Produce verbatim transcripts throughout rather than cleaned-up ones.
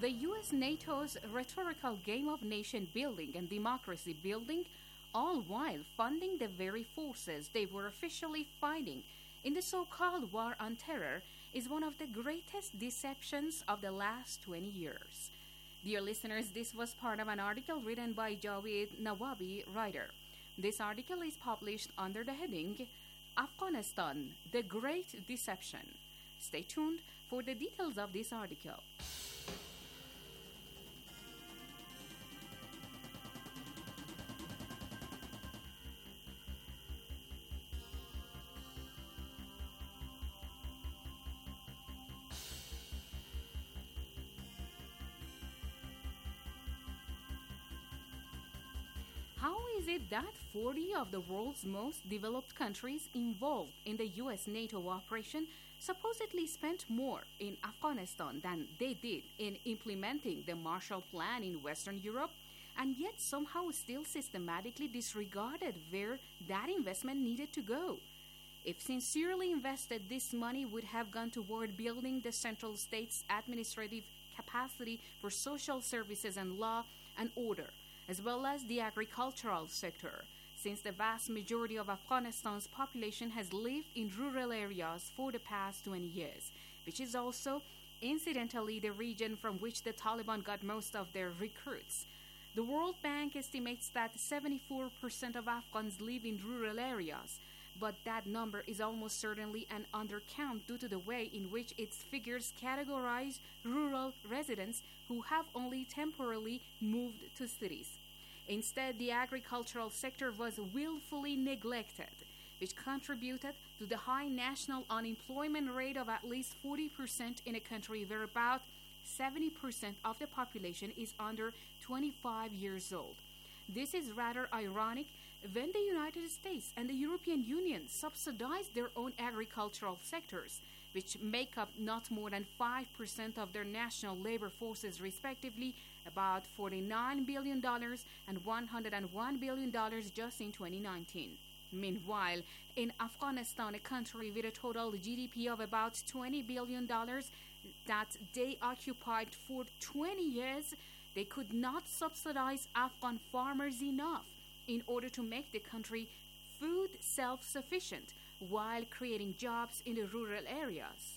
The U S NATO's rhetorical game of nation building and democracy building, all while funding the very forces they were officially fighting in the so-called war on terror, is one of the greatest deceptions of the last twenty years. Dear listeners, this was part of an article written by Jawed Nawabi, writer. This article is published under the heading Afghanistan, the Great Deception. Stay tuned for the details of this article. How is it that forty of the world's most developed countries involved in the U S NATO operation supposedly spent more in Afghanistan than they did in implementing the Marshall Plan in Western Europe, and yet somehow still systematically disregarded where that investment needed to go? If sincerely invested, this money would have gone toward building the central state's administrative capacity for social services and law and order, as well as the agricultural sector, since the vast majority of Afghanistan's population has lived in rural areas for the past twenty years, which is also, incidentally, the region from which the Taliban got most of their recruits. The World Bank estimates that seventy-four percent of Afghans live in rural areas, but that number is almost certainly an undercount due to the way in which its figures categorize rural residents who have only temporarily moved to cities. Instead, the agricultural sector was willfully neglected, which contributed to the high national unemployment rate of at least forty percent in a country where about seventy percent of the population is under twenty-five years old. This is rather ironic when the United States and the European Union subsidize their own agricultural sectors, which make up not more than five percent of their national labor forces, respectively, about forty-nine billion dollars and one hundred one billion dollars just in twenty nineteen. Meanwhile, in Afghanistan, a country with a total G D P of about twenty billion dollars that they occupied for twenty years, they could not subsidize Afghan farmers enough in order to make the country food self-sufficient while creating jobs in the rural areas.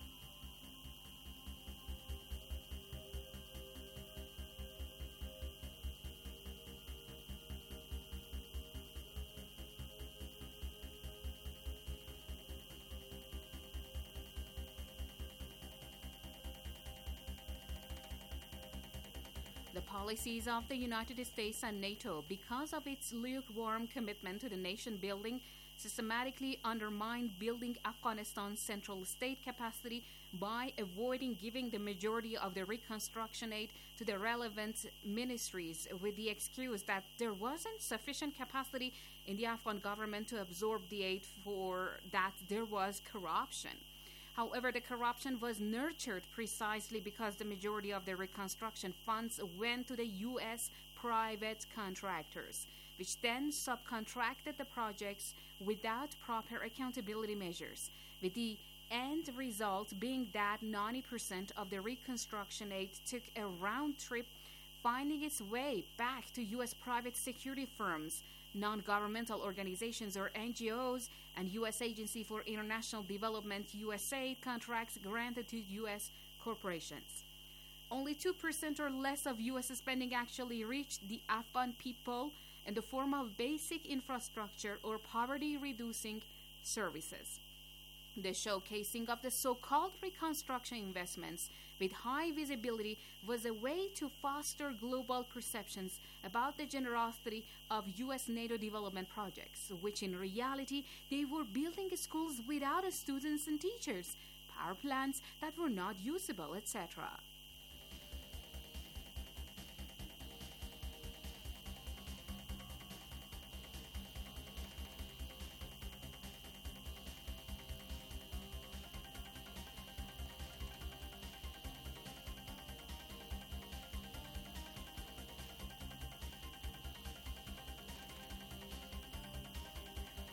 The policies of the United States and NATO, because of its lukewarm commitment to the nation building, systematically undermined building Afghanistan's central state capacity by avoiding giving the majority of the reconstruction aid to the relevant ministries with the excuse that there wasn't sufficient capacity in the Afghan government to absorb the aid, for that there was corruption. However, the corruption was nurtured precisely because the majority of the reconstruction funds went to the U S private contractors, which then subcontracted the projects without proper accountability measures, with the end result being that ninety percent of the reconstruction aid took a round trip, finding its way back to U S private security firms, non-governmental organizations or N G Os, and U S Agency for International Development U S A I D contracts granted to U S corporations. Only two percent or less of U S spending actually reached the Afghan people in the form of basic infrastructure or poverty-reducing services. The showcasing of the so-called reconstruction investments with high visibility was a way to foster global perceptions about the generosity of U S NATO development projects, which in reality they were building schools without students and teachers, power plants that were not usable, et cetera.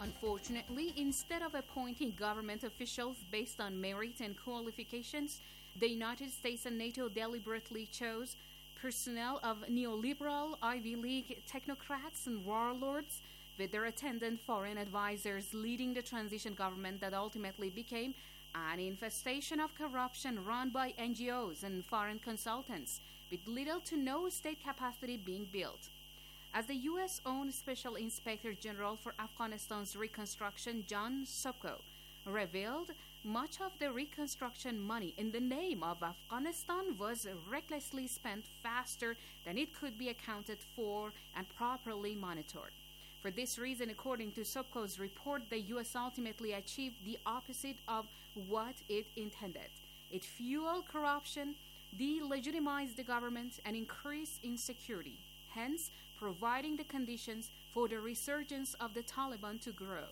Unfortunately, instead of appointing government officials based on merit and qualifications, The United States and NATO deliberately chose personnel of neoliberal Ivy League technocrats and warlords, with their attendant foreign advisors leading the transition government that ultimately became an infestation of corruption run by N G Os and foreign consultants, with little to no state capacity being built. As the U S-owned Special Inspector General for Afghanistan's reconstruction, John Sopko, revealed, much of the reconstruction money in the name of Afghanistan was recklessly spent faster than it could be accounted for and properly monitored. For this reason, according to Sopko's report, the U S ultimately achieved the opposite of what it intended. It fueled corruption, delegitimized the government, and increased insecurity, hence providing the conditions for the resurgence of the Taliban to grow.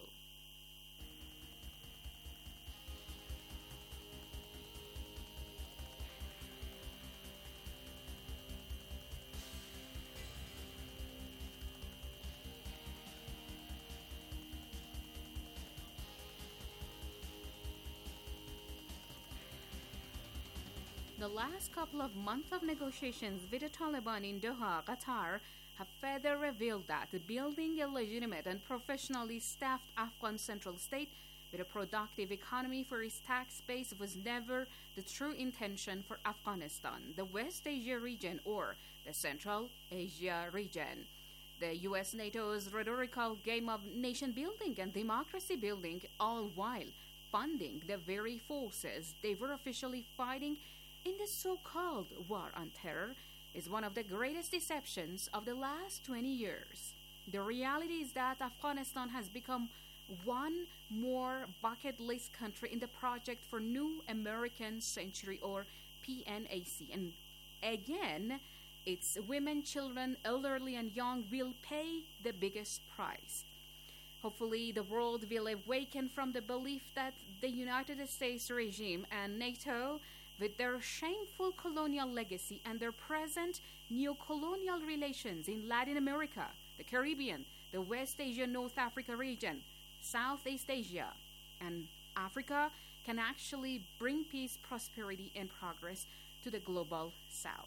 The last couple of months of negotiations with the Taliban in Doha, Qatar, have further revealed that building a legitimate and professionally staffed Afghan central state with a productive economy for its tax base was never the true intention for Afghanistan, the West Asia region, or the Central Asia region. The U S NATO's rhetorical game of nation building and democracy building, all while funding the very forces they were officially fighting in the so-called war on terror, is one of the greatest deceptions of the last twenty years. The reality is that Afghanistan has become one more bucket list country in the Project for New American Century, or P N A C. And again, its women, children, elderly, and young will pay the biggest price. Hopefully, the world will awaken from the belief that the United States regime and NATO, with their shameful colonial legacy and their present neo-colonial relations in Latin America, the Caribbean, the West Asia, North Africa region, Southeast Asia, and Africa, can actually bring peace, prosperity, and progress to the global South.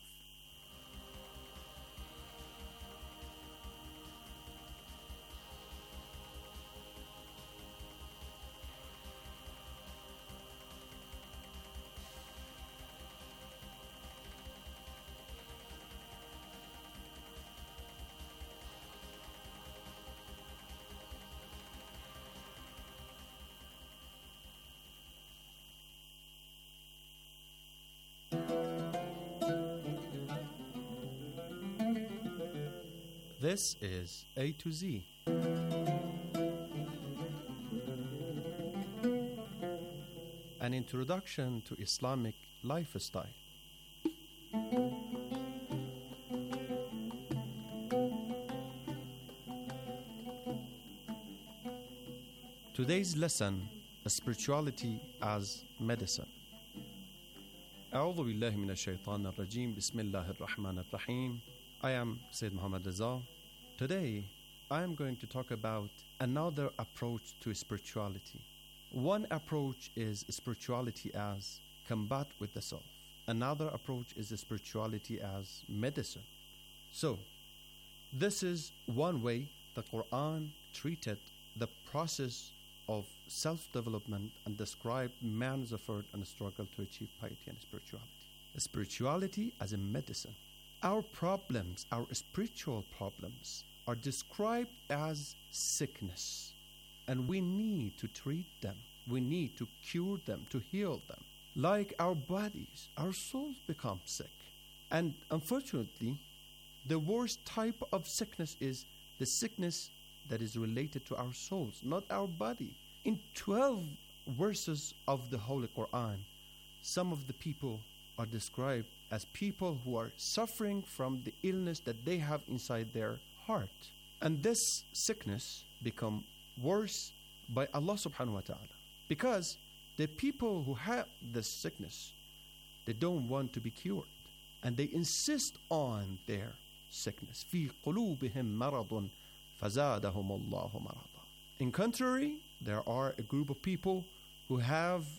This is A to Z. An introduction to Islamic lifestyle. Today's lesson, spirituality as medicine. أعوذ بالله من الشيطان الرجيم بسم الله الرحمن الرحيم. I am Sayyid Muhammad Reza. Today, I am going to talk about another approach to spirituality. One approach is spirituality as combat with the self. Another approach is spirituality as medicine. So, this is one way the Quran treated the process of self-development and described man's effort and struggle to achieve piety and spirituality. Spirituality as a medicine. Our problems, our spiritual problems, are described as sickness, and we need to treat them. We need to cure them, to heal them. Like our bodies, our souls become sick. And unfortunately, the worst type of sickness is the sickness that is related to our souls, not our body. In twelve verses of the Holy Quran, some of the people are described as people who are suffering from the illness that they have inside their heart. And this sickness become worse by Allah subhanahu wa ta'ala. Because the people who have this sickness, they don't want to be cured. And they insist on their sickness. في قلوبهم مرض فزادهم الله مرضا. In contrary, there are a group of people who have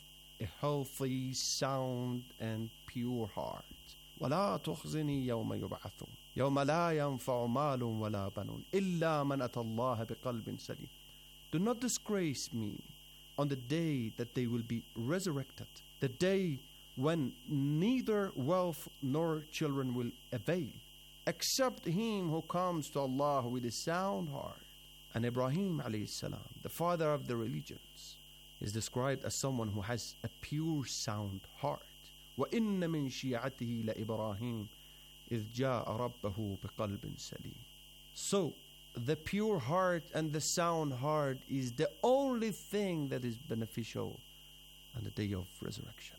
a healthy, sound, and pure heart. ولا تخزني يوم يبعثون يوم لا ينفع مال ولا بنون إلا من أتى الله بقلب سليم. Do not disgrace me on the day that they will be resurrected, the day when neither wealth nor children will avail, except him who comes to Allah with a sound heart. And Ibrahim alayhi salam, the father of the religions, is described as someone who has a pure sound heart. وَإِنَّ مِن شِيعَتِهِ لَإِبْرَاهِيمَ إِذْ جَاءَ رَبَّهُ بِقَلْبٍ سَلِيمٍ. So, the pure heart and the sound heart is the only thing that is beneficial on the day of resurrection.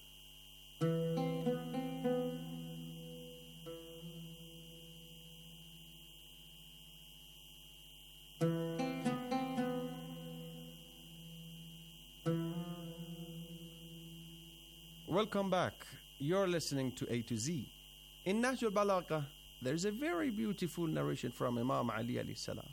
Welcome back. You're listening to A to Z. In Nahj al-Balagha, there's a very beautiful narration from Imam Ali alayhi salam.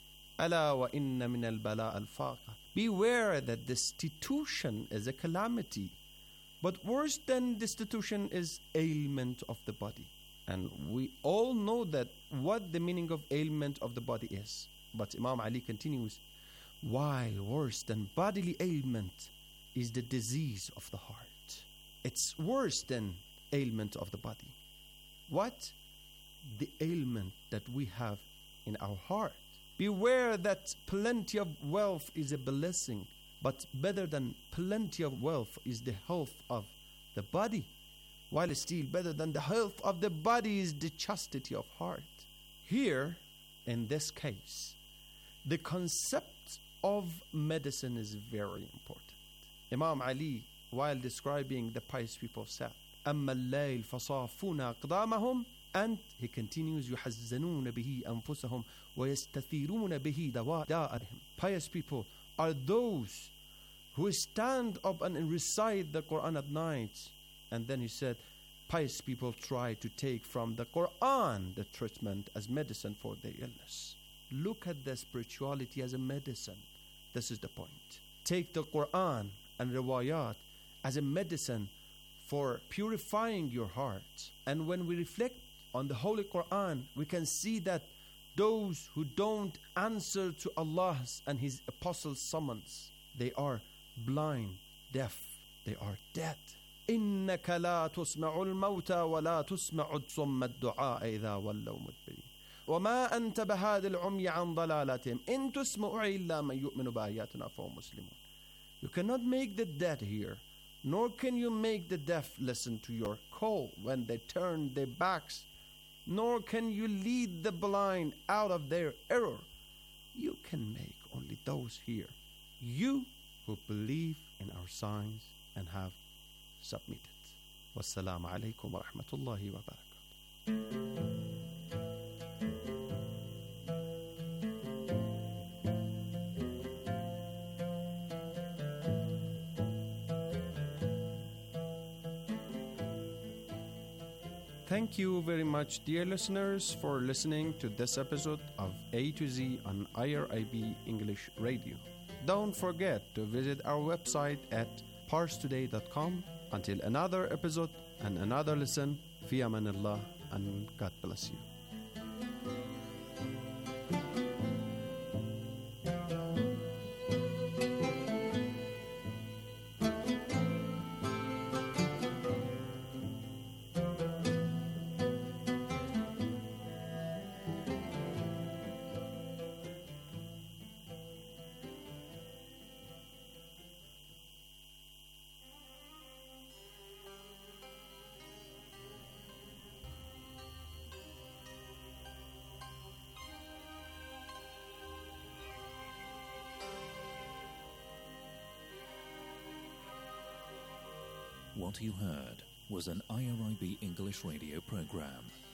أَلَا وَإِنَّ مِنَ الْبَلَاءِ الْفَاقَةِ. Beware that destitution is a calamity, but worse than destitution is ailment of the body. And we all know that what the meaning of ailment of the body is. But Imam Ali continues, while worse than bodily ailment is the disease of the heart. It's worse than ailment of the body. What? The ailment that we have in our heart. Beware that plenty of wealth is a blessing, but better than plenty of wealth is the health of the body, while still better than the health of the body is the chastity of heart. Here, in this case, the concept of medicine is very important. Imam Ali, while describing the pious people, said, أَمَّا اللَّيْلِ فَصَافُونَ أَقْدَامَهُمْ. And he continues, يُحَزَّنُونَ بِهِ أَنفُسَهُمْ وَيَسْتَثِيرُونَ بِهِ دَوَاءَهُمْ. Pious people are those who stand up and recite the Quran at night. And then he said, pious people try to take from the Quran the treatment as medicine for their illness. Look at the spirituality as a medicine. This is the point. Take the Quran and riwayat as a medicine for purifying your heart. And when we reflect on the Holy Quran, we can see that those who don't answer to Allah's and His Apostles' summons, they are blind, deaf, they are dead. إِنَّكَ لَا تُسْمَعُ الْمَوْتَى وَلَا تُسْمَعُ الصُّمَّ الدُّعَاءَ إِذَا وَلَّوْا مُدْبِرِينَ وَمَا أَنْتَ بِهَادِ الْعُمْيِ عَنْ ضَلَالَتِهِمْ إِنْ تُسْمِعُ إِلَّا مَنْ يُؤْمِنُ بِآيَاتِنَا فَهُمْ مُسْلِمُونَ. You cannot make the dead hear, nor can you make the deaf listen to your call when they turn their backs, nor can you lead the blind out of their error. You can make only those hear, you who believe in our signs and have submitted. Wassalamu alaikum wa rahmatullahi wa barakatuh. Thank you very much, dear listeners, for listening to this episode of A to Z on I R I B English Radio. Don't forget to visit our website at pars today dot com. Until another episode and another lesson, fi amanillah, and God bless you. What you heard was an I R I B English radio program.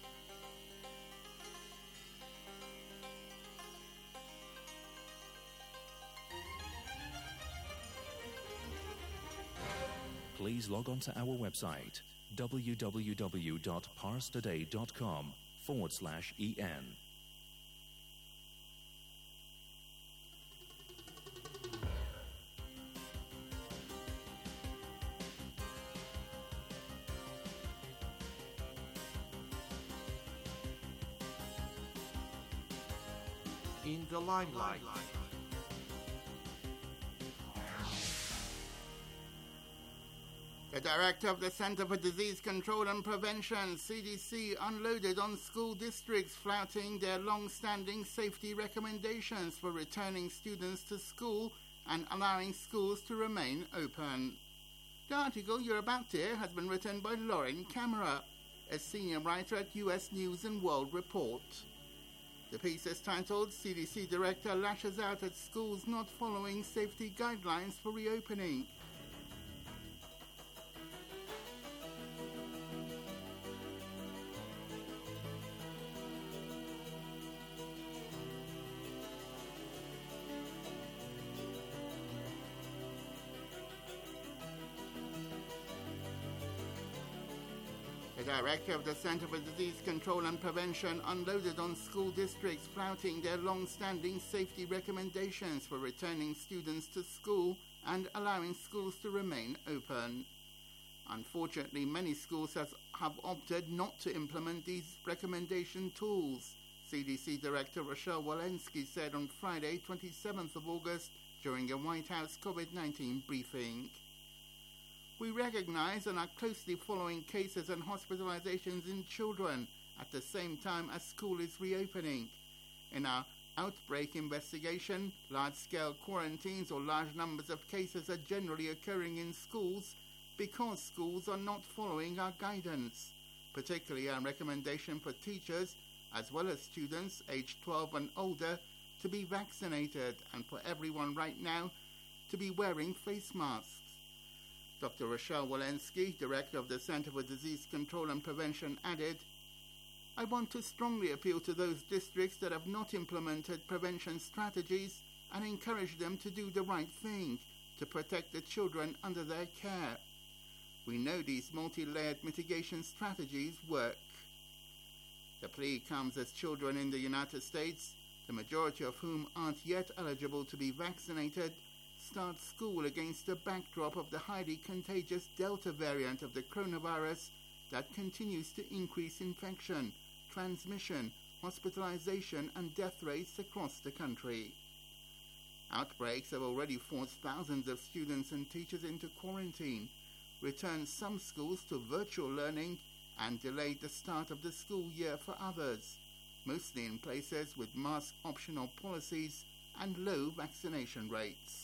Please log on to our website w w w dot pars today dot com forward slash en. in the limelight. The director of the Center for Disease Control and Prevention, C D C, unloaded on school districts flouting their long-standing safety recommendations for returning students to school and allowing schools to remain open. The article you're about to hear has been written by Lauren Camera, a senior writer at U S News and World Report. The piece is titled, C D C Director Lashes Out at Schools Not Following Safety Guidelines for Reopening. The director of the Center for Disease Control and Prevention unloaded on school districts flouting their long-standing safety recommendations for returning students to school and allowing schools to remain open. Unfortunately, many schools has, have opted not to implement these recommendation tools, C D C Director Rochelle Walensky said on Friday, twenty-seventh of August, during a White House COVID nineteen briefing. We recognize and are closely following cases and hospitalizations in children at the same time as school is reopening. In our outbreak investigation, large-scale quarantines or large numbers of cases are generally occurring in schools because schools are not following our guidance, particularly our recommendation for teachers as well as students aged twelve and older to be vaccinated and for everyone right now to be wearing face masks. Doctor Rochelle Walensky, director of the Center for Disease Control and Prevention, added, I want to strongly appeal to those districts that have not implemented prevention strategies and encourage them to do the right thing to protect the children under their care. We know these multi-layered mitigation strategies work. The plea comes as children in the United States, the majority of whom aren't yet eligible to be vaccinated, start school against the backdrop of the highly contagious Delta variant of the coronavirus that continues to increase infection, transmission, hospitalization, and death rates across the country. Outbreaks have already forced thousands of students and teachers into quarantine, returned some schools to virtual learning, and delayed the start of the school year for others, mostly in places with mask-optional policies and low vaccination rates.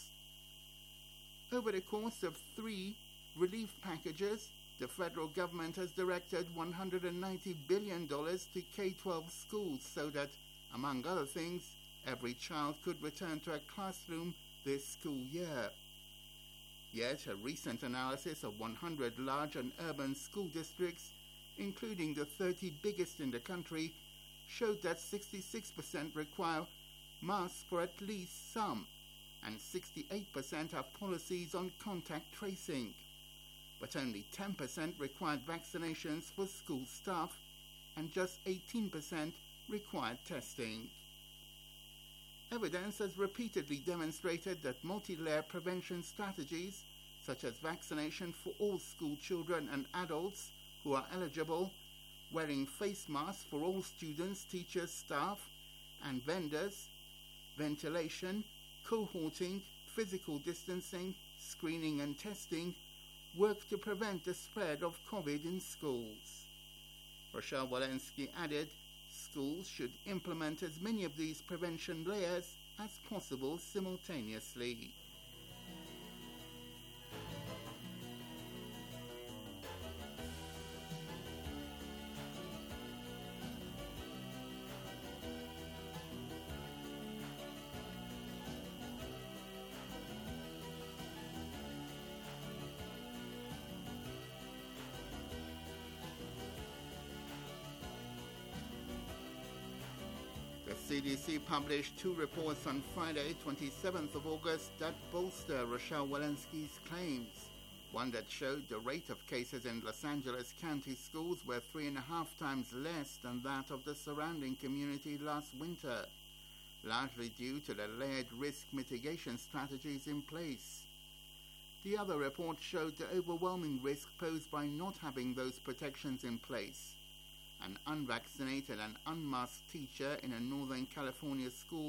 Over the course of three relief packages, the federal government has directed one hundred ninety billion dollars to K twelve schools so that, among other things, every child could return to a classroom this school year. Yet, a recent analysis of one hundred large and urban school districts, including the thirty biggest in the country, showed that sixty-six percent require masks for at least some, and sixty-eight percent have policies on contact tracing. But only ten percent required vaccinations for school staff, and just eighteen percent required testing. Evidence has repeatedly demonstrated that multi-layer prevention strategies, such as vaccination for all school children and adults who are eligible, wearing face masks for all students, teachers, staff, and vendors, ventilation, cohorting, physical distancing, screening and testing, work to prevent the spread of COVID in schools. Rochelle Walensky added, schools should implement as many of these prevention layers as possible simultaneously. The C D C published two reports on Friday, twenty-seventh of August, that bolster Rochelle Walensky's claims. One that showed the rate of cases in Los Angeles County schools were three and a half times less than that of the surrounding community last winter, largely due to the layered risk mitigation strategies in place. The other report showed the overwhelming risk posed by not having those protections in place. An unvaccinated and unmasked teacher in a Northern California school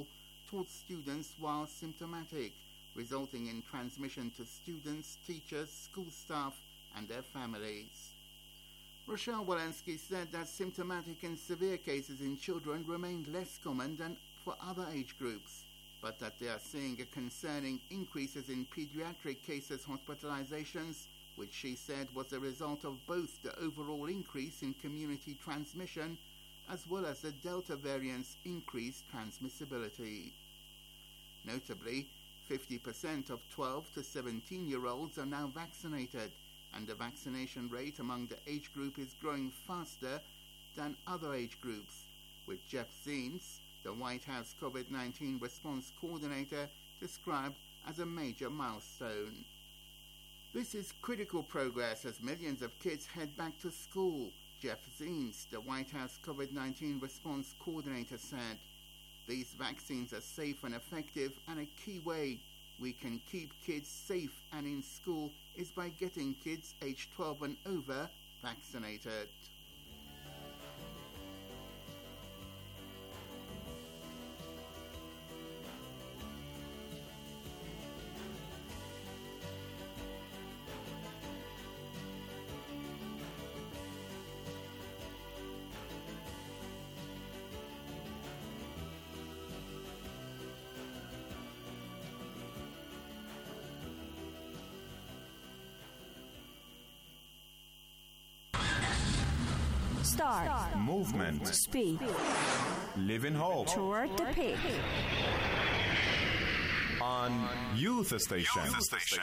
taught students while symptomatic, resulting in transmission to students, teachers, school staff, and their families. Rochelle Walensky said that symptomatic and severe cases in children remained less common than for other age groups, but that they are seeing a concerning increases in pediatric cases hospitalizations, which she said was a result of both the overall increase in community transmission as well as the Delta variant's increased transmissibility. Notably, fifty percent of twelve to seventeen-year-olds are now vaccinated, and the vaccination rate among the age group is growing faster than other age groups, which Jeff Zients, the White House COVID nineteen response coordinator, described as a major milestone. This is critical progress as millions of kids head back to school, Jeff Zients, the White House COVID nineteen response coordinator, said. These vaccines are safe and effective, and a key way we can keep kids safe and in school is by getting kids aged twelve and over vaccinated. Start. Start. Movement. Speak. Live in hope. Toward the peak. On Youth Station. Youth Station.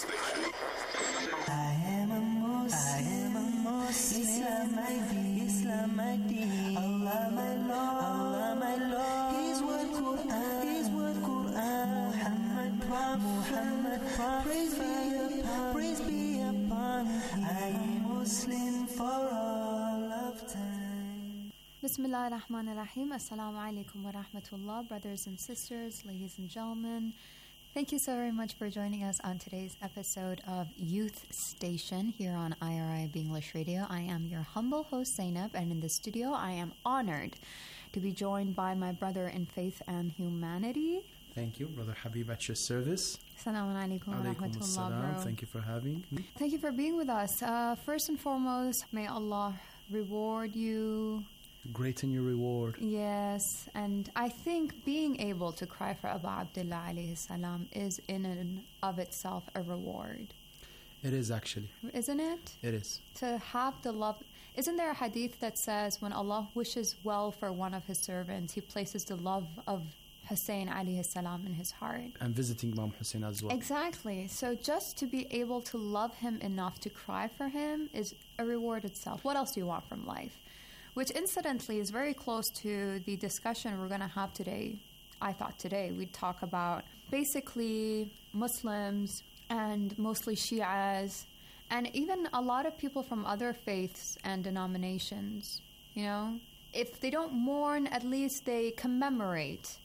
I am a Muslim. I am a Muslim. Islam my deen. Islam my deen. Allah my Lord. Allah my Lord. His word Quran. His word Quran. Muhammad Prophet. Muhammad Prophet. Praise be upon. Praise be upon. I am Muslim for all of time. Bismillah ar-Rahman ar-Rahim. Assalamu alaikum wa rahmatullah, brothers and sisters, ladies and gentlemen. Thank you so very much for joining us on today's episode of Youth Station here on I R I B English Radio. I am your humble host, Zainab, and in the studio I am honored to be joined by my brother in faith and humanity. Thank you, Brother Habib, at your service. Assalamu alaikum wa rahmatullah, bro. Thank you for having me. Thank you for being with us. Uh, first and foremost, may Allah reward you. Great in your reward. Yes, and I think being able to cry for Abu Abdullah alayhi salam is in and of itself a reward. It is actually. Isn't it? It is. To have the love. Isn't there a hadith that says when Allah wishes well for one of his servants, he places the love of Hussein alayhi salam in his heart? And visiting Imam Hussein as well. Exactly. So just to be able to love him enough to cry for him is a reward itself. What else do you want from life? Which incidentally is very close to the discussion we're going to have today. I thought today we'd talk about basically Muslims and mostly Shias and even a lot of people from other faiths and denominations. You know, if they don't mourn, at least they commemorate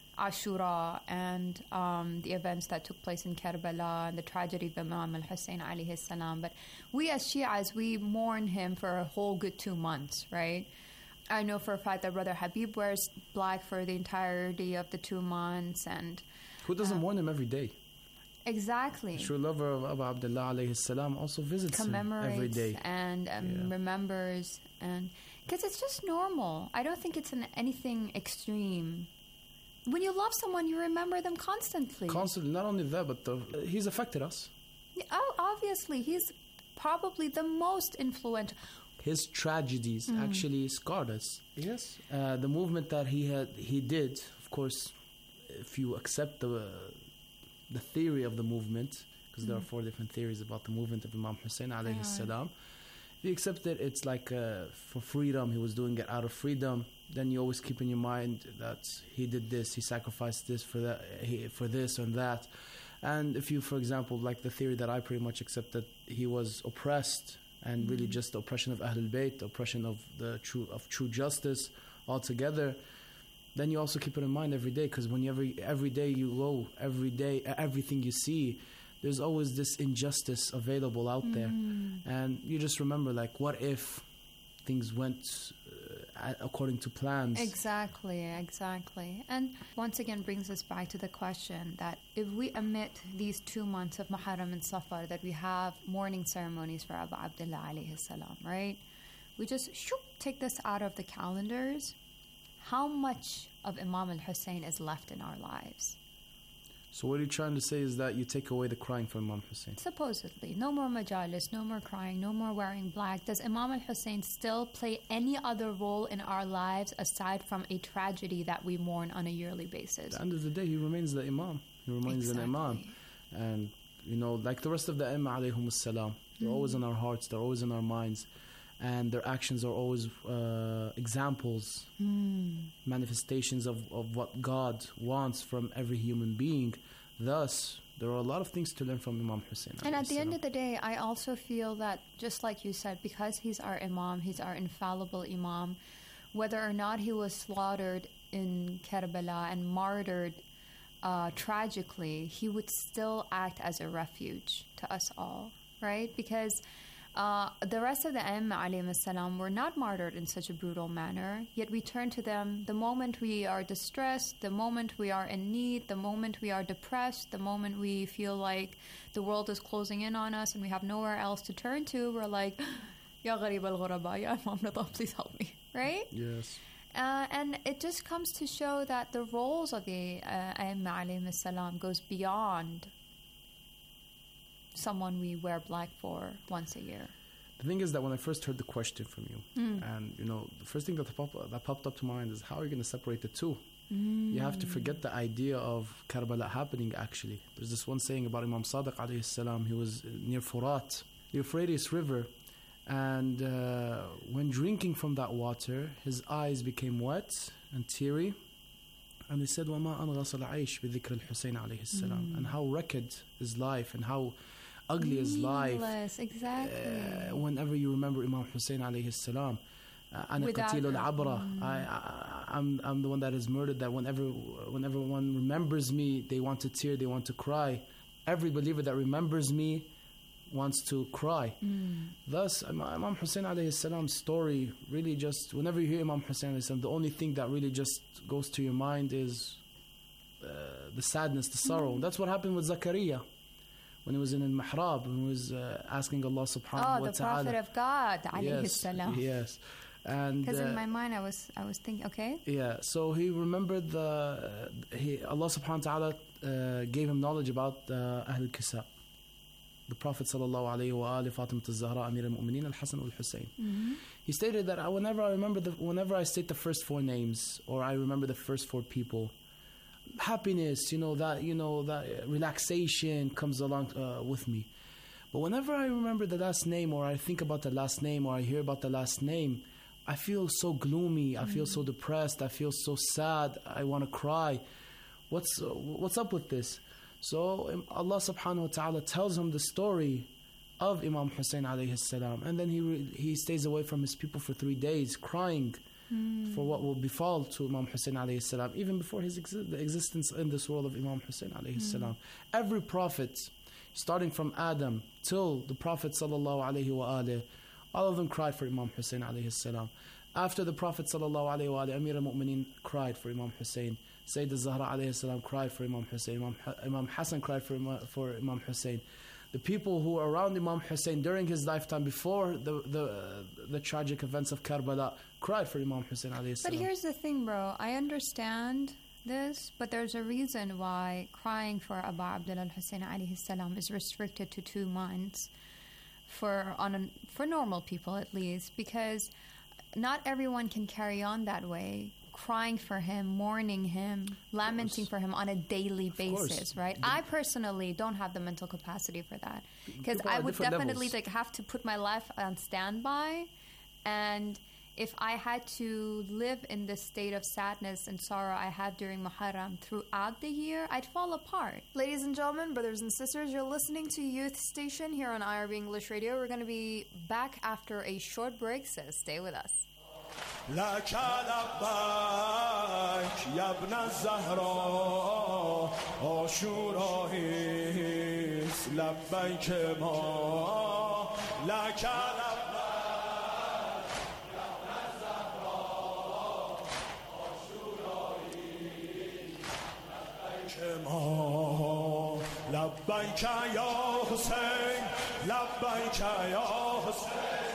Ashura and um, the events that took place in Karbala and the tragedy of Imam al-Hussein alayhi salam. But we as Shias, we mourn him for a whole good two months, right? I know for a fact that Brother Habib wears black for the entirety of the two months. And who doesn't uh, mourn him every day? Exactly. The true lover of Abu Abdullah alayhi salam also visits him every day. and um, yeah. remembers. and Because it's just normal. I don't think it's an, anything extreme. When you love someone, you remember them constantly. Constantly. Not only that, but the, he's affected us. Oh, obviously. He's probably the most influential. His tragedies mm. actually scarred us. Yes. Uh, the movement that he had, he did, of course, if you accept the, uh, the theory of the movement, because mm. there are four different theories about the movement of Imam Hussein alayhi salam. If you accept it, it's like uh, for freedom, he was doing it out of freedom. Then you always keep in your mind that he did this, he sacrificed this for that, he, for this and that. And if you, for example, like the theory that I pretty much accept, that he was oppressed and mm-hmm. really just the oppression of Ahlul Bayt, the oppression of the true of true justice altogether, then you also keep it in mind every day, because when you every every day you go, every day everything you see, there's always this injustice available out mm-hmm. there, and you just remember, like, what if things went uh, according to plans. Exactly, exactly. And once again brings us back to the question that if we omit these two months of Muharram and Safar, that we have mourning ceremonies for Abu Abdullah alayhi salam, right? We just shoop, take this out of the calendars. How much of Imam al-Hussein is left in our lives? So what you're trying to say is that you take away the crying from Imam Hussein? Supposedly. No more majalis, no more crying, no more wearing black. Does Imam al-Hussein still play any other role in our lives aside from a tragedy that we mourn on a yearly basis? At the end of the day, he remains the Imam. He remains exactly. an Imam. And, you know, like the rest of the Imam alayhum salam, they're mm. always in our hearts, they're always in our minds. And their actions are always uh, examples, mm. manifestations of, of what God wants from every human being. Thus, there are a lot of things to learn from Imam Hussein. And at the end of the day, I also feel that, just like you said, because he's our Imam, he's our infallible Imam, whether or not he was slaughtered in Karbala and martyred uh, tragically, he would still act as a refuge to us all, right? Because Uh, the rest of the Aimma alayhim salam were not martyred in such a brutal manner, yet we turn to them the moment we are distressed, the moment we are in need, the moment we are depressed, the moment we feel like the world is closing in on us and we have nowhere else to turn to. We're like, Ya gharib al-ghuraba, Ya Imam Rida, please help me, right? Yes. Uh, and it just comes to show that the roles of the uh, Aimma alayhim salam goes beyond someone we wear black for once a year. The thing is that when I first heard the question from you, mm. and you know, the first thing that, pop, that popped up to mind is how are you going to separate the two? Mm. You have to forget the idea of Karbala happening actually. There's this one saying about Imam Sadiq alayhi salam. He was near Furat, the Euphrates River, and uh, when drinking from that water, his eyes became wet and teary. And they said, وَمَا أَنْغَصَ الْعَيْشِ بِذِكْرِ الْحُسَيْنِ عَلَيْهِ السَّلَامِ. And how wrecked is life and how ugly is life. Exactly. Uh, whenever you remember Imam Hussein alayhi salam. أَنَا قَتِيلُ الْعَبْرَةِ I'm I'm the one that is murdered, that whenever whenever one remembers me, they want to tear, they want to cry. Every believer that remembers me wants to cry. Mm. Thus, Imam Hussein alayhi salam's story really just, whenever you hear Imam Hussein alayhi salam, the only thing that really just goes to your mind is uh, the sadness, the sorrow. Mm. That's what happened with Zakaria when he was in al-Mihrab, when he was uh, asking Allah subhanahu oh, wa ta'ala. Oh, the Prophet of God, alayhi yes, salam. Yes. Because uh, in my mind, I was I was thinking, okay. Yeah, so he remembered the, uh, he, Allah subhanahu wa ta'ala uh, gave him knowledge about uh, Ahl Kisa. The Prophet sallallahu alayhi wa alihi, Fatima al-Zahra, Amir al-Mu'mineen, al-Hasan al-Hussein. Mm-hmm. He stated that whenever I remember, the, whenever I state the first four names, or I remember the first four people, happiness, you know, that, you know, that relaxation comes along uh, with me. But whenever I remember the last name, or I think about the last name, or I hear about the last name, I feel so gloomy, mm-hmm. I feel so depressed, I feel so sad, I want to cry. What's, uh, what's up with this? So um, Allah subhanahu wa ta'ala tells him the story of Imam Hussein alayhi salam, and then he re- he stays away from his people for three days crying mm. for what will befall to Imam Hussein alayhi salam, even before his exi- the existence in this world of Imam Hussein alayhi mm. salam. Every prophet, starting from Adam till the Prophet sallallahu alayhi wa alayhi, all of them cried for Imam Hussein alayhi salam. After the Prophet sallallahu alayhi wa alayhi, Amir al-Mu'mineen cried for Imam Hussein. Sayyid al-Zahra alayhi salam cried for Imam Hussein. Imam, Imam Hassan cried for Imam, for Imam Hussein. The people who were around Imam Hussein during his lifetime, before the the, uh, the tragic events of Karbala, cried for Imam Hussein alayhi salam. But here's the thing, bro. I understand this, but there's a reason why crying for Abu Abdullah al-Hussein alayhi salam is restricted to two months for on a, for normal people at least, because not everyone can carry on that way, crying for him, mourning him, lamenting for him on a daily basis, right? The I personally don't have the mental capacity for that, because I would definitely like have to put my life on standby, and if I had to live in this state of sadness and sorrow I have during Muharram throughout the year, I'd fall apart. Ladies and gentlemen, brothers and sisters, you're listening to Youth Station here on I R B English Radio. We're going to be back after a short break, so stay with us. لك لبيك يا ابن الزهراء عاشوراییست لبیک ما لك لبيك يا ابن الزهراء لبيك يا حسين لبيك يا حسين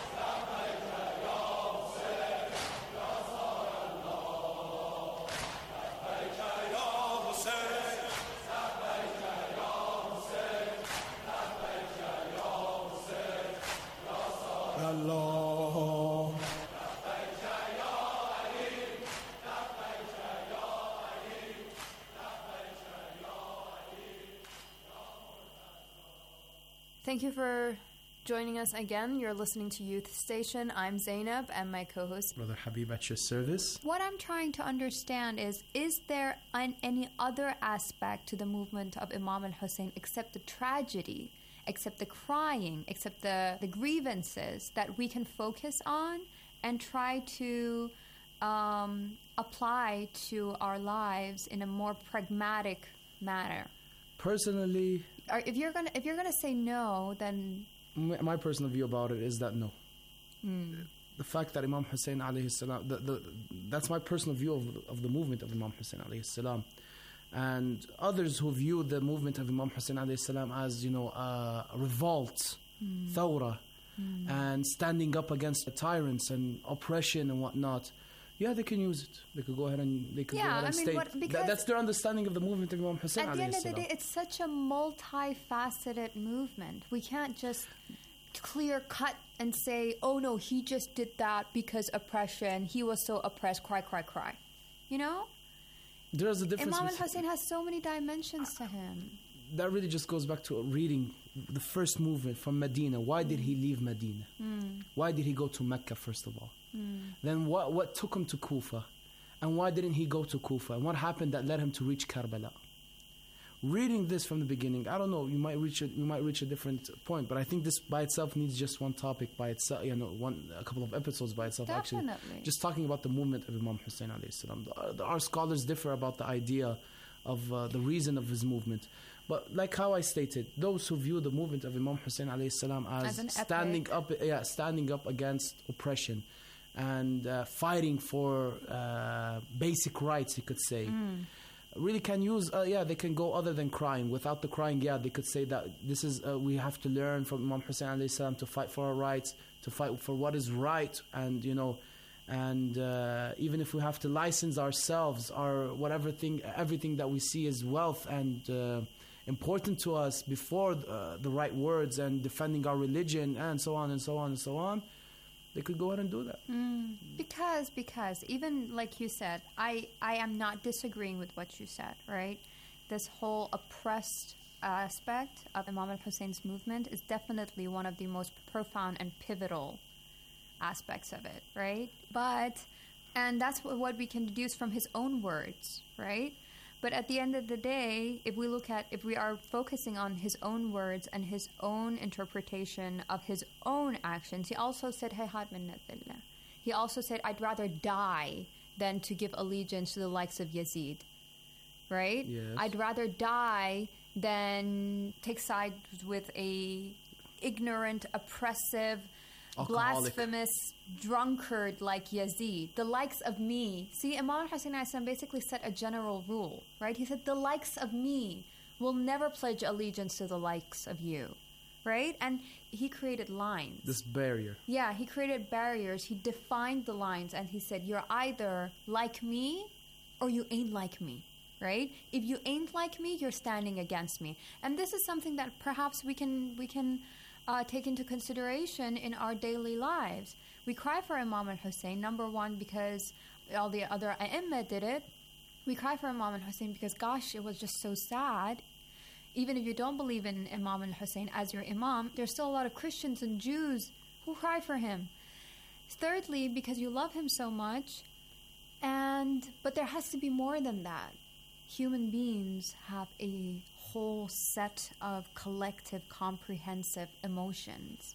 Allah. Thank you for joining us again. You're listening to Youth Station. I'm Zainab and my co-host Brother Habib at your service. What I'm trying to understand is, is there an, any other aspect to the movement of Imam al-Hussein except the tragedy, except the crying, except the, the grievances that we can focus on and try to um, apply to our lives in a more pragmatic manner? Personally, or if you're gonna if you're gonna say no, then my, my personal view about it is that no. Mm. The fact that Imam Hussein alayhi salam, the, the, that's my personal view of, of the movement of Imam Hussein alayhi salam. And others who view the movement of Imam Hussein alayhi salam as, you know, uh, a revolt, mm. thawra, mm. and standing up against the tyrants and oppression and whatnot. Yeah, they can use it. They could go ahead and they could yeah, go ahead and I mean, state what, that, that's their understanding of the movement of Imam Hussein. At the end of the salam. day, it's such a multifaceted movement. We can't just clear cut and say, "Oh no, he just did that because oppression. He was so oppressed. Cry, cry, cry." You know, there's a difference. Imam al-Hussein has so many dimensions to him. That really just goes back to reading the first movement from Medina. Why did he leave Medina? Mm. Why did he go to Mecca first of all? Mm. Then what what took him to Kufa? And why didn't he go to Kufa? And what happened that led him to reach Karbala? Reading this from the beginning, I don't know, you might reach a, you might reach a different point, but I think this by itself needs just one topic by itself, you know, one a couple of episodes by itself. Definitely. Actually. Just talking about the movement of Imam Hussein alayhi salam. Our scholars differ about the idea of uh, the reason of his movement. But like how I stated, those who view the movement of Imam Hussein alayhi salam as, as standing epic. up, yeah, standing up against oppression and uh, fighting for uh, basic rights, you could say, mm. really can use, uh, yeah, they can go other than crying. Without the crying, yeah, they could say that this is, uh, we have to learn from Imam Hussein alayhi salam to fight for our rights, to fight for what is right, and, you know, and uh, even if we have to license ourselves, our whatever thing, everything that we see as wealth and uh, important to us before uh, the right words and defending our religion and so on and so on and so on, they could go ahead and do that. Mm. Because, because even like you said, I, I am not disagreeing with what you said, right? This whole oppressed aspect of Imam al-Hussein's movement is definitely one of the most profound and pivotal aspects of it, right? But, and that's what we can deduce from his own words, right? But at the end of the day, if we look at, if we are focusing on his own words and his own interpretation of his own actions, he also said, Hayhat minnat billah. He also said, I'd rather die than to give allegiance to the likes of Yazid, right? Yes. I'd rather die than take sides with a ignorant, oppressive, alcoholic, blasphemous drunkard like Yazid, the likes of me. See, Imam Hussein basically set a general rule, right? He said, the likes of me will never pledge allegiance to the likes of you, right? And he created lines. This barrier. Yeah, he created barriers. He defined the lines and he said, you're either like me or you ain't like me, right? If you ain't like me, you're standing against me. And this is something that perhaps we can we can Uh, take into consideration in our daily lives. We cry for Imam al-Hussein, number one, because all the other A'imma did it. We cry for Imam al-Hussein because, gosh, it was just so sad. Even if you don't believe in Imam al-Hussein as your Imam, there's still a lot of Christians and Jews who cry for him. Thirdly, because you love him so much, and but there has to be more than that. Human beings have a whole set of collective, comprehensive emotions.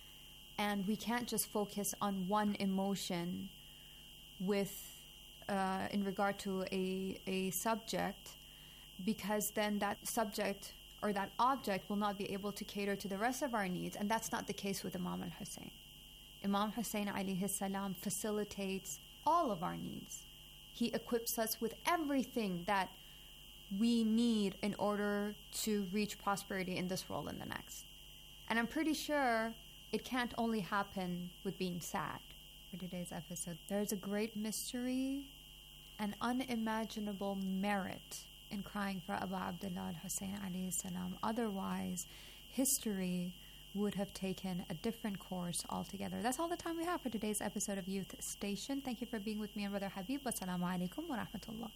And we can't just focus on one emotion with, uh, in regard to a, a subject, because then that subject or that object will not be able to cater to the rest of our needs. And that's not the case with Imam al-Hussein. Imam Hussein alayhi salam facilitates all of our needs. He equips us with everything that we need in order to reach prosperity in this world and the next. And I'm pretty sure it can't only happen with being sad. For today's episode, there's a great mystery and unimaginable merit in crying for Abu Abdullah al-Hussein alayhi salam. Otherwise, history would have taken a different course altogether. That's all the time we have for today's episode of Youth Station. Thank you for being with me and Brother Habib. Wassalamu alaikum wa rahmatullah.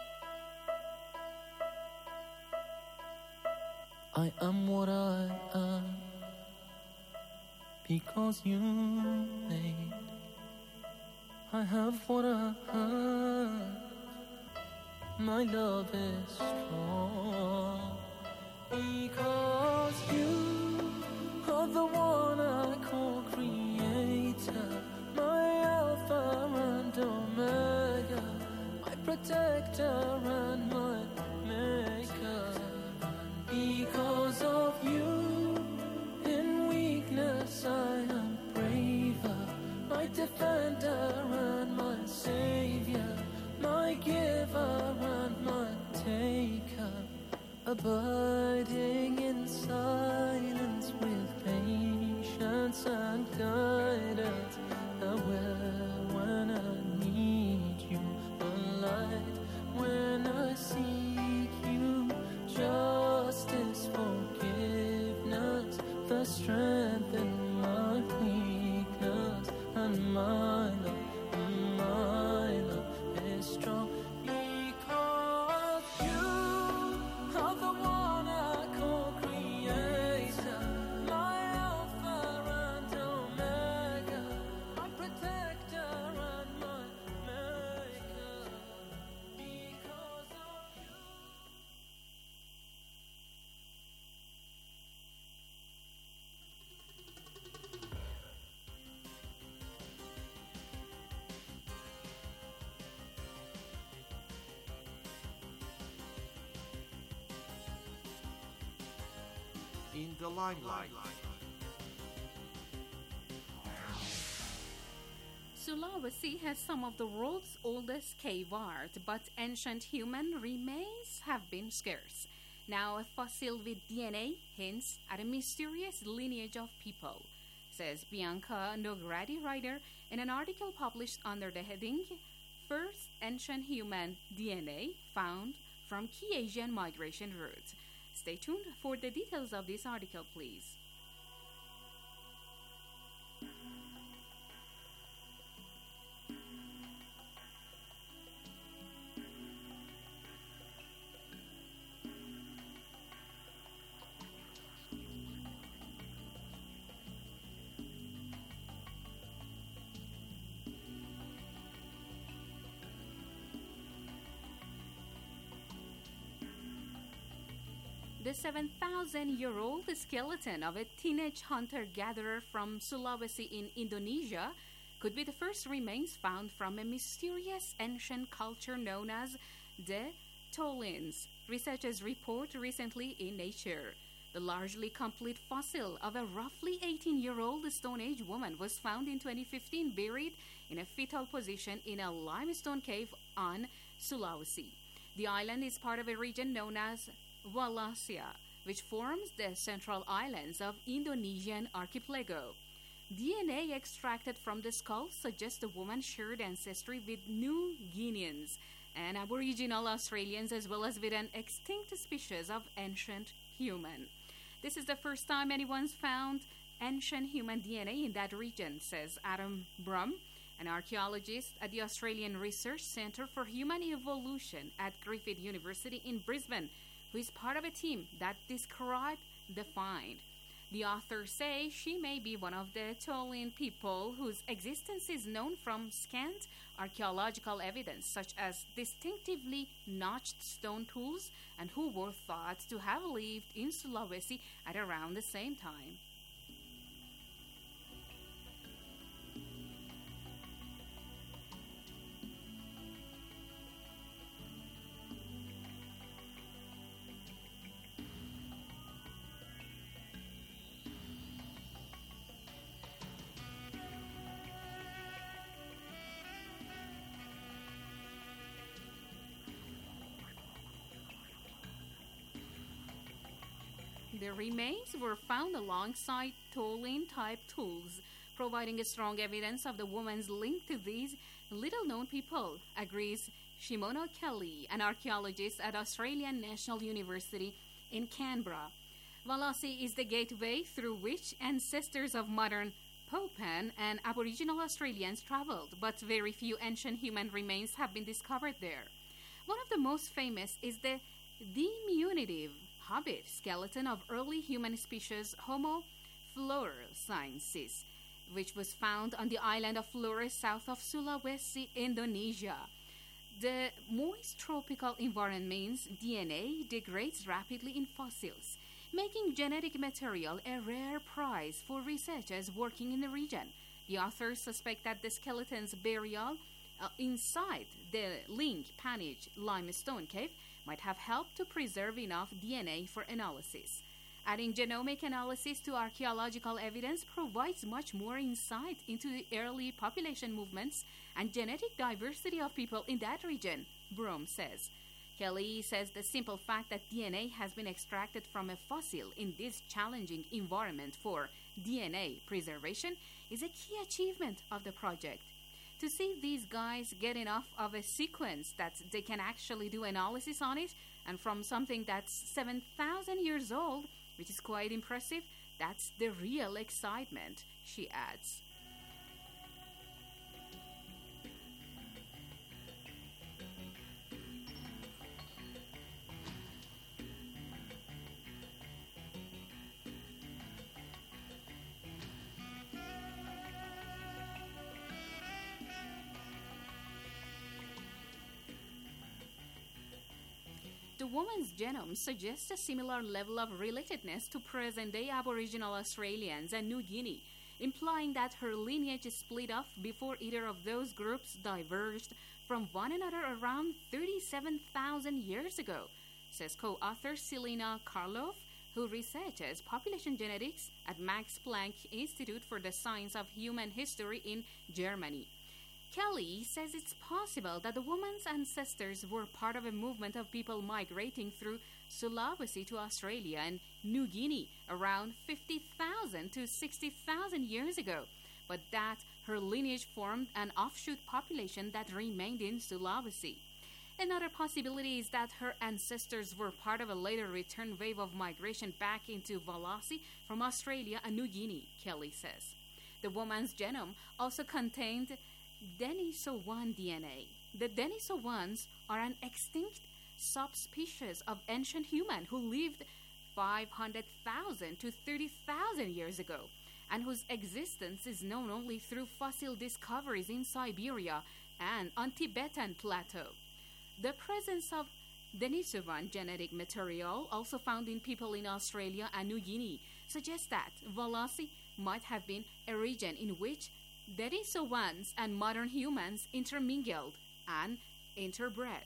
I am what I am because you made. I have what I have. My love is strong because you are the one I call creator, my Alpha and Omega, my protector and my maker. Because of you, in weakness I am braver, my defender and my savior, my giver and my taker, abiding in silence with patience and guidance, aware when I need you, the light when I seek you, justice, forgiveness, the strength in my weakness, and my love, my love is strong because you are the one I call creator, my Alpha and Omega, my protector and my maker. Because of you. In the limelight. Sulawesi has some of the world's oldest cave art, but ancient human remains have been scarce. Now a fossil with D N A hints at a mysterious lineage of people, says Bianca Nogradi Ryder in an article published under the heading First Ancient Human D N A Found from Key Asian Migration Routes. Stay tuned for the details of this article, please. The seven thousand year old skeleton of a teenage hunter-gatherer from Sulawesi in Indonesia could be the first remains found from a mysterious ancient culture known as the Tolins, researchers report recently in Nature. The largely complete fossil of a roughly eighteen year old Stone Age woman was found in twenty fifteen buried in a fetal position in a limestone cave on Sulawesi. The island is part of a region known as Wallacea, which forms the central islands of Indonesian archipelago. D N A extracted from the skull suggests the woman shared ancestry with New Guineans and Aboriginal Australians, as well as with an extinct species of ancient human. This is the first time anyone's found ancient human D N A in that region, says Adam Brum, an archaeologist at the Australian Research Centre for Human Evolution at Griffith University in Brisbane, who is part of a team that described the find. The authors say she may be one of the Tolin people whose existence is known from scant archaeological evidence, such as distinctively notched stone tools, and who were thought to have lived in Sulawesi at around the same time. The remains were found alongside tolling-type tools, providing a strong evidence of the woman's link to these little-known people, agrees Shimona Kelly, an archaeologist at Australian National University in Canberra. Walasi is the gateway through which ancestors of modern Paupan and Aboriginal Australians traveled, but very few ancient human remains have been discovered there. One of the most famous is the diminutive hobbit skeleton of early human species Homo floresiensis, which was found on the island of Flores south of Sulawesi, Indonesia. The moist tropical environment means D N A degrades rapidly in fossils, making genetic material a rare prize for researchers working in the region. The authors suspect that the skeleton's burial uh, inside the Link Panage limestone cave might have helped to preserve enough D N A for analysis. Adding genomic analysis to archaeological evidence provides much more insight into the early population movements and genetic diversity of people in that region, Brom says. Kelly says the simple fact that D N A has been extracted from a fossil in this challenging environment for D N A preservation is a key achievement of the project. To see these guys get enough of a sequence that they can actually do analysis on it, and from something that's seven thousand years old, which is quite impressive, that's the real excitement, she adds. The woman's genome suggests a similar level of relatedness to present-day Aboriginal Australians and New Guinea, implying that her lineage split off before either of those groups diverged from one another around thirty-seven thousand years ago, says co-author Selina Karloff, who researches population genetics at Max Planck Institute for the Science of Human History in Germany. Kelly says it's possible that the woman's ancestors were part of a movement of people migrating through Sulawesi to Australia and New Guinea around fifty thousand to sixty thousand years ago, but that her lineage formed an offshoot population that remained in Sulawesi. Another possibility is that her ancestors were part of a later return wave of migration back into Walasi from Australia and New Guinea, Kelly says. The woman's genome also contained Denisowan D N A. The Denisowans are an extinct subspecies of ancient human who lived five hundred thousand to thirty thousand years ago, and whose existence is known only through fossil discoveries in Siberia and on Tibetan Plateau. The presence of Denisovan genetic material, also found in people in Australia and New Guinea, suggests that Walasi might have been a region in which Denisovans and modern humans intermingled and interbred.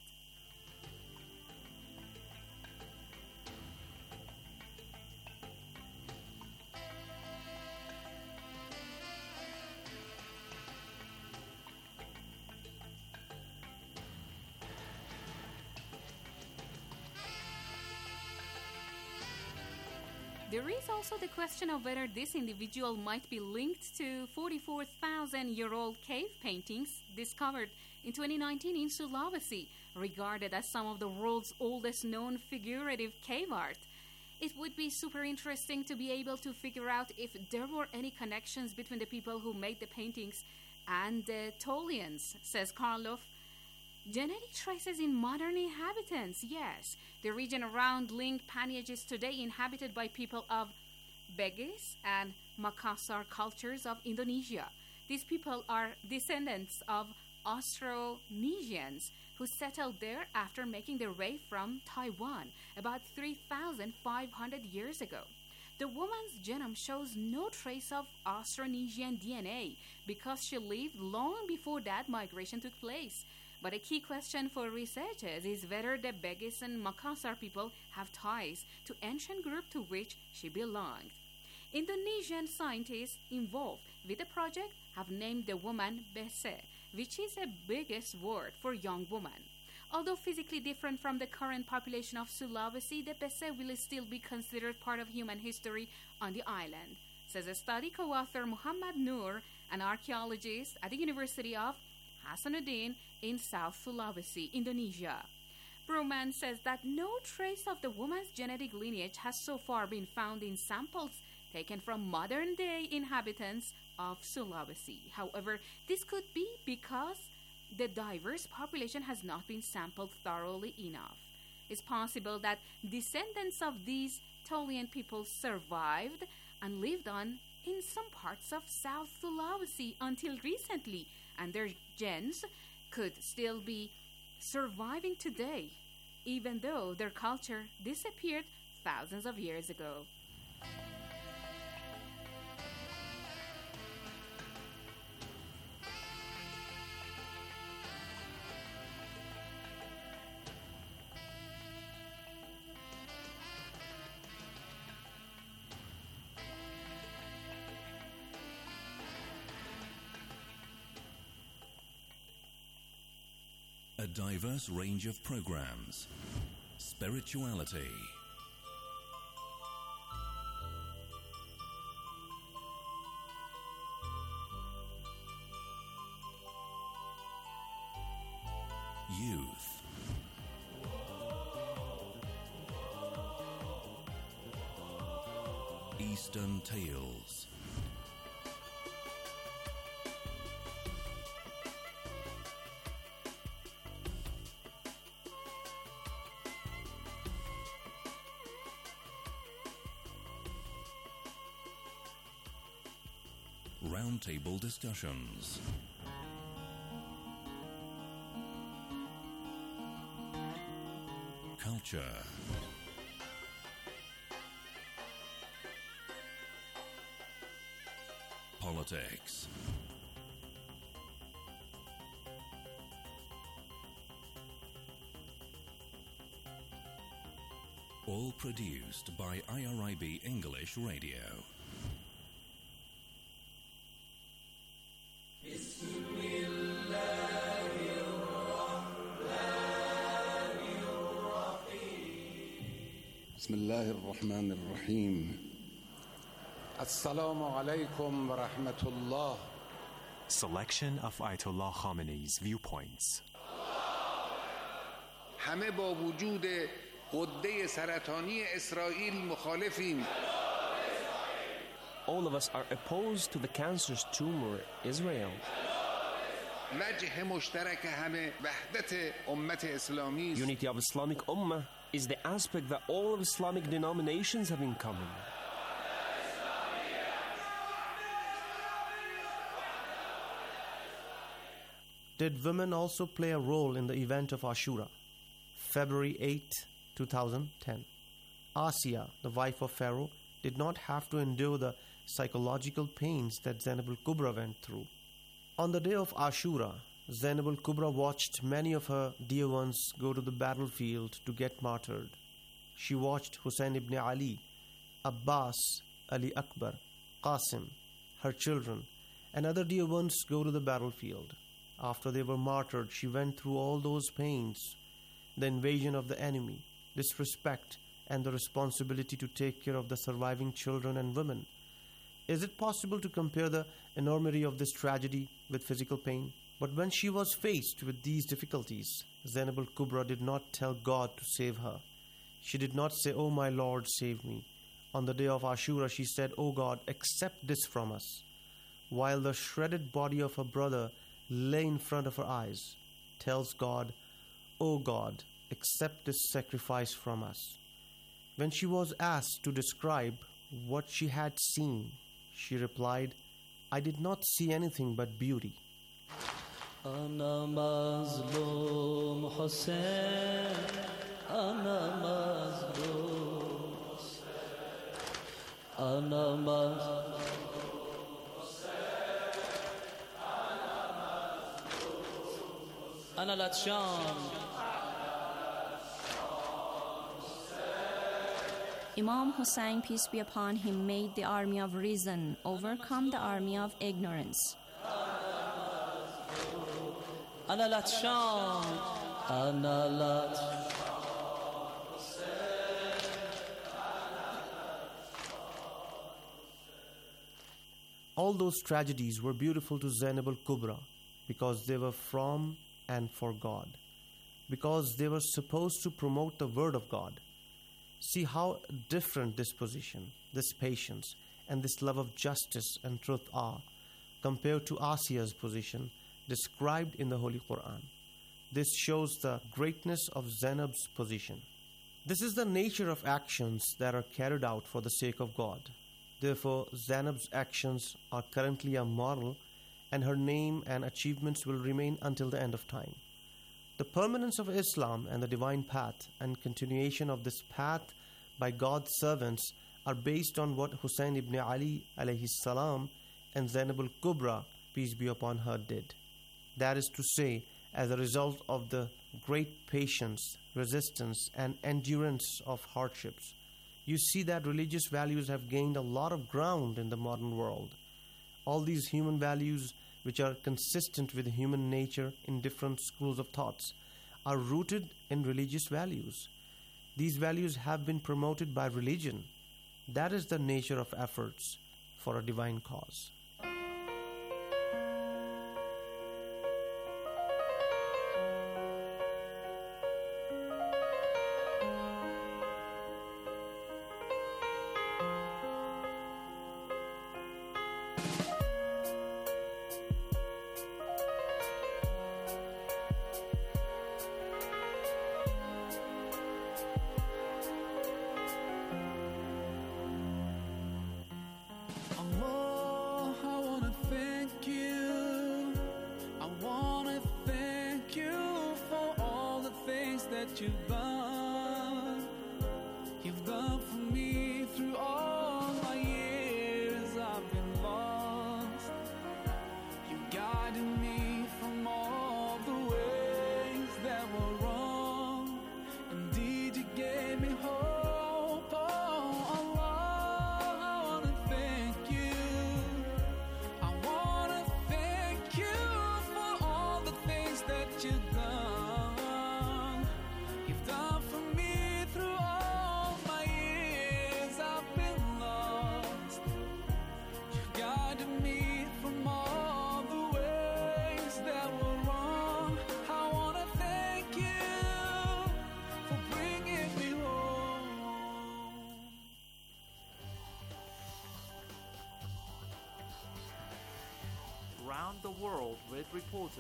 There is also the question of whether this individual might be linked to forty-four thousand year old cave paintings discovered in twenty nineteen in Sulawesi, regarded as some of the world's oldest known figurative cave art. It would be super interesting to be able to figure out if there were any connections between the people who made the paintings and the Tolians, says Karloff. Genetic traces in modern inhabitants, yes. The region around Link Panage is today inhabited by people of Bugis and Makassar cultures of Indonesia. These people are descendants of Austronesians who settled there after making their way from Taiwan about three thousand five hundred years ago. The woman's genome shows no trace of Austronesian D N A because she lived long before that migration took place. But a key question for researchers is whether the Bugis and Makassar people have ties to ancient group to which she belonged. Indonesian scientists involved with the project have named the woman Bese, which is a Bugis word for young woman. Although physically different from the current population of Sulawesi, the Bese will still be considered part of human history on the island, says a study co-author Muhammad Noor, an archaeologist at the University of Hasanuddin in South Sulawesi, Indonesia. Broman says that no trace of the woman's genetic lineage has so far been found in samples taken from modern-day inhabitants of Sulawesi. However, this could be because the diverse population has not been sampled thoroughly enough. It's possible that descendants of these Tolian peoples survived and lived on in some parts of South Sulawesi until recently, and their genes could still be surviving today, even though their culture disappeared thousands of years ago. A diverse range of programs, spirituality, youth, Eastern tales, roundtable discussions, culture, politics, all produced by I R I B English Radio. بسم الله الرحمن الرحيم السلام عليكم ورحمة الله. Selection of Ayatollah Khamenei's viewpoints. همه با وجود غده سرطانی اسرائیل مخالفیم. All of us are opposed to the cancerous tumor Israel. وجه مشترک همه وحدت امت اسلامی است. Unity of Islamic Ummah is the aspect that all of Islamic denominations have in common. Did women also play a role in the event of Ashura? February eighth, twenty ten. Asiya, the wife of Pharaoh, did not have to endure the psychological pains that Zainab al-Kubra went through. On the day of Ashura, Zainab al-Kubra watched many of her dear ones go to the battlefield to get martyred. She watched Hussein ibn Ali, Abbas, Ali Akbar, Qasim, her children, and other dear ones go to the battlefield. After they were martyred, she went through all those pains, the invasion of the enemy, disrespect, and the responsibility to take care of the surviving children and women. Is it possible to compare the enormity of this tragedy with physical pain? But when she was faced with these difficulties, Zainab al-Kubra did not tell God to save her. She did not say, "Oh my Lord, save me." On the day of Ashura, she said, "Oh God, accept this from us." While the shredded body of her brother lay in front of her eyes, tells God, "Oh God, accept this sacrifice from us." When she was asked to describe what she had seen, she replied, "I did not see anything but beauty." أنا مظلوم حسين أنا مظلوم أنا مظلوم أنا لطشان. Imam Hussein, peace be upon him, made the army of reason overcome the army of ignorance. أنا لطشان analat. All those tragedies were beautiful to Zainab al-Kubra because they were from and for God, because they were supposed to promote the word of God. See how different this position, this patience, and this love of justice and truth are compared to Asiya's position described in the Holy Quran. This shows the greatness of Zainab's position. This is the nature of actions that are carried out for the sake of God. Therefore, Zainab's actions are currently a model, and her name and achievements will remain until the end of time. The permanence of Islam and the divine path and continuation of this path by God's servants are based on what Hussein ibn Ali alayhi salam and Zainab al-Kubra, peace be upon her, did. That is to say, as a result of the great patience, resistance, and endurance of hardships, you see that religious values have gained a lot of ground in the modern world. All these human values, which are consistent with human nature in different schools of thoughts, are rooted in religious values. These values have been promoted by religion. That is the nature of efforts for a divine cause. that you've done. You've done for me through all my years I've been lost. You guided me from all the ways that were wrong. Indeed, you gave me hope. Oh, Allah, I wanna thank you. I wanna thank you for all the things that you've done. Around the world with reporters.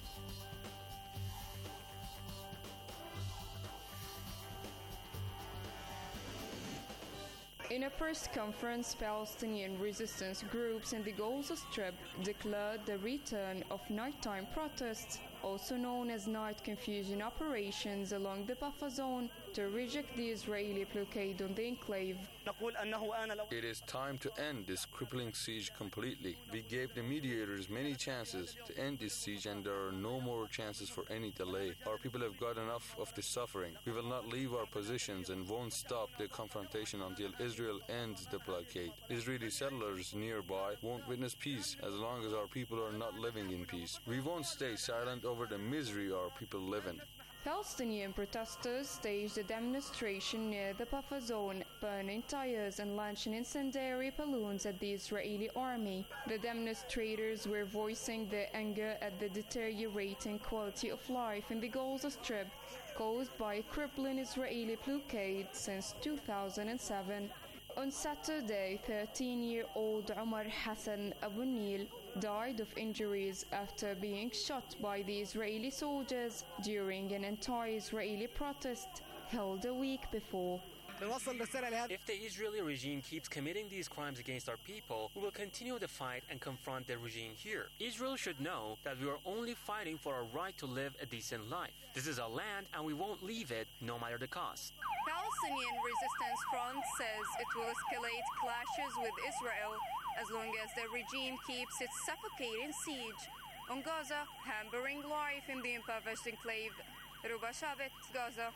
In a press conference, Palestinian resistance groups in the Gaza Strip declared the return of nighttime protests, also known as night confusion operations along the buffer zone, to reject the Israeli blockade on the enclave. It is time to end this crippling siege completely. We gave the mediators many chances to end this siege, and there are no more chances for any delay. Our people have got enough of this suffering. We will not leave our positions and won't stop the confrontation until Israel ends the blockade. Israeli settlers nearby won't witness peace as long as our people are not living in peace. We won't stay silent over the misery our people live in. Palestinian protesters staged a demonstration near the buffer zone, burning tires and launching incendiary balloons at the Israeli army. The demonstrators were voicing their anger at the deteriorating quality of life in the Gaza Strip, caused by a crippling Israeli blockade since two thousand seven. On Saturday, thirteen-year-old Omar Hassan Abu Nil died of injuries after being shot by the Israeli soldiers during an anti-Israeli protest held a week before. If the Israeli regime keeps committing these crimes against our people, we will continue the fight and confront the regime here. Israel should know that we are only fighting for our right to live a decent life. This is our land and we won't leave it, no matter the cost. Palestinian Resistance Front says it will escalate clashes with Israel as long as the regime keeps its suffocating siege on Gaza, hampering life in the impoverished enclave. Ruba Shabit, Gaza.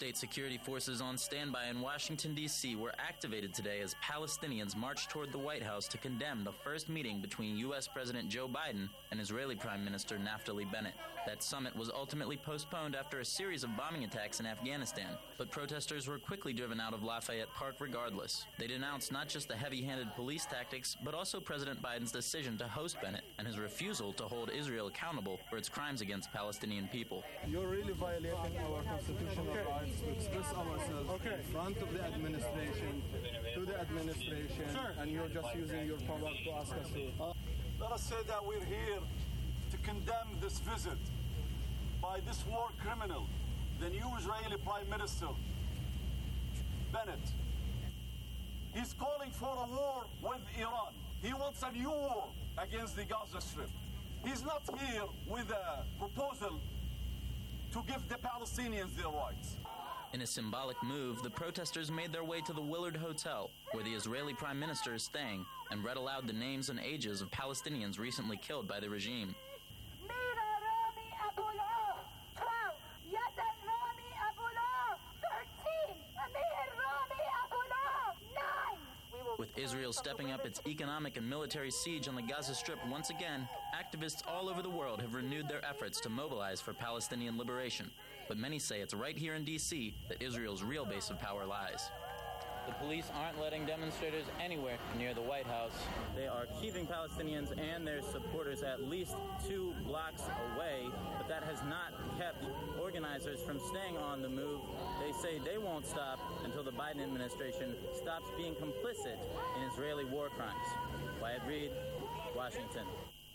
state security forces on standby in Washington, D C were activated today as Palestinians marched toward the White House to condemn the first meeting between U S President Joe Biden and Israeli Prime Minister Naftali Bennett. That summit was ultimately postponed after a series of bombing attacks in Afghanistan, but protesters were quickly driven out of Lafayette Park regardless. They denounced not just the heavy-handed police tactics, but also President Biden's decision to host Bennett and his refusal to hold Israel accountable for its crimes against Palestinian people. You're really violating our constitutional okay. rights to express ourselves okay. in front of the administration, to the administration, sure. and you're just using your power to ask us to... Uh, Let us say that we're here to condemn this visit by this war criminal, the new Israeli Prime Minister, Bennett. He's calling for a war with Iran. He wants a new war against the Gaza Strip. He's not here with a proposal to give the Palestinians their rights. In a symbolic move, the protesters made their way to the Willard Hotel, where the Israeli Prime Minister is staying, and read aloud the names and ages of Palestinians recently killed by the regime. With Israel stepping up its economic and military siege on the Gaza Strip once again, activists all over the world have renewed their efforts to mobilize for Palestinian liberation. But many say it's right here in D C that Israel's real base of power lies. The police aren't letting demonstrators anywhere near the White House. They are keeping Palestinians and their supporters at least two blocks away, but that has not kept organizers from staying on the move. They say they won't stop until the Biden administration stops being complicit in Israeli war crimes. Wyatt Reed, Washington.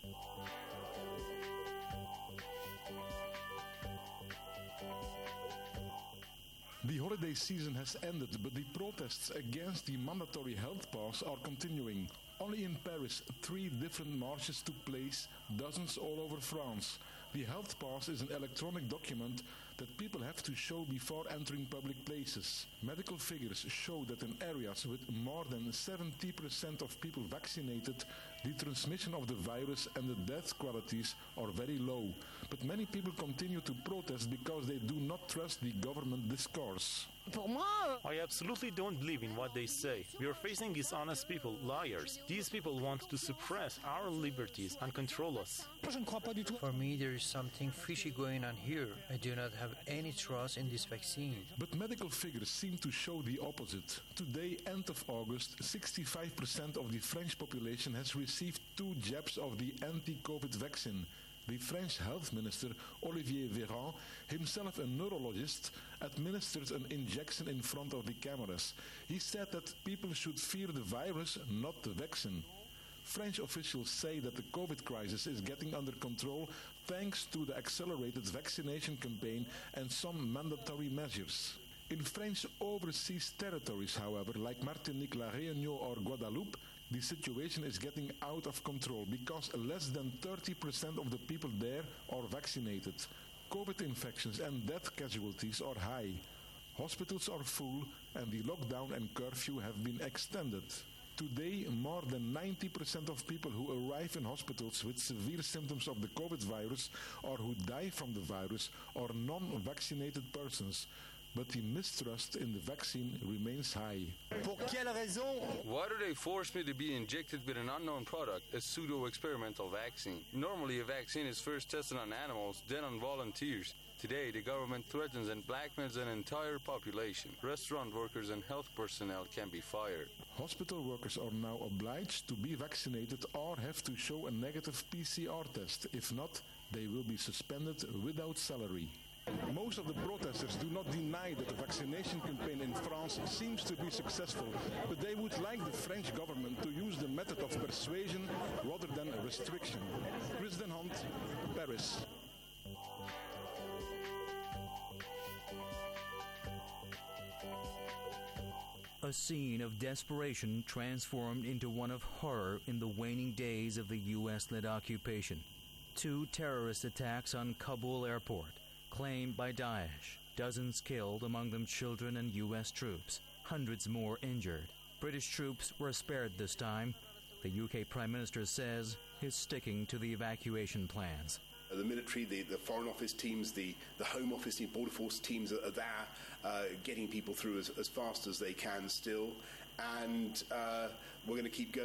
The holiday season has ended, but the protests against the mandatory health pass are continuing. Only in Paris, three different marches took place, dozens all over France. The health pass is an electronic document that people have to show before entering public places. Medical figures show that in areas with more than seventy percent of people vaccinated, the transmission of the virus and the death qualities are very low. But many people continue to protest because they do not trust the government discourse. I absolutely don't believe in what they say. We are facing dishonest people, liars. These people want to suppress our liberties and control us. For me, there is something fishy going on here. I do not have any trust in this vaccine. But medical figures seem to show the opposite. Today, end of August, sixty-five percent of the French population has received two jabs of the anti-COVID vaccine. The French health minister, Olivier Véran, himself a neurologist, administered an injection in front of the cameras. He said that people should fear the virus, not the vaccine. French officials say that the COVID crisis is getting under control thanks to the accelerated vaccination campaign and some mandatory measures. In French overseas territories, however, like Martinique, La Réunion or Guadeloupe, the situation is getting out of control because less than thirty percent of the people there are vaccinated. COVID infections and death casualties are high. Hospitals are full and the lockdown and curfew have been extended. Today, more than ninety percent of people who arrive in hospitals with severe symptoms of the COVID virus or who die from the virus are non-vaccinated persons. But the mistrust in the vaccine remains high. Why do they force me to be injected with an unknown product, a pseudo-experimental vaccine? Normally, a vaccine is first tested on animals, then on volunteers. Today, the government threatens and blackmails an entire population. Restaurant workers and health personnel can be fired. Hospital workers are now obliged to be vaccinated or have to show a negative P C R test. If not, they will be suspended without salary. Most of the protesters do not deny that the vaccination campaign in France seems to be successful, but they would like the French government to use the method of persuasion rather than restriction. Chris Den Hand, Paris. A scene of desperation transformed into one of horror in the waning days of the U S-led occupation. Two terrorist attacks on Kabul airport, claimed by Daesh. Dozens killed, among them children and U S troops. Hundreds more injured. British troops were spared this time. The U K Prime Minister says he's sticking to the evacuation plans. The military, the, the Foreign Office teams, the, the Home Office team, Border Force teams are, are there, uh, getting people through as, as fast as they can still. And uh, we're going to keep going.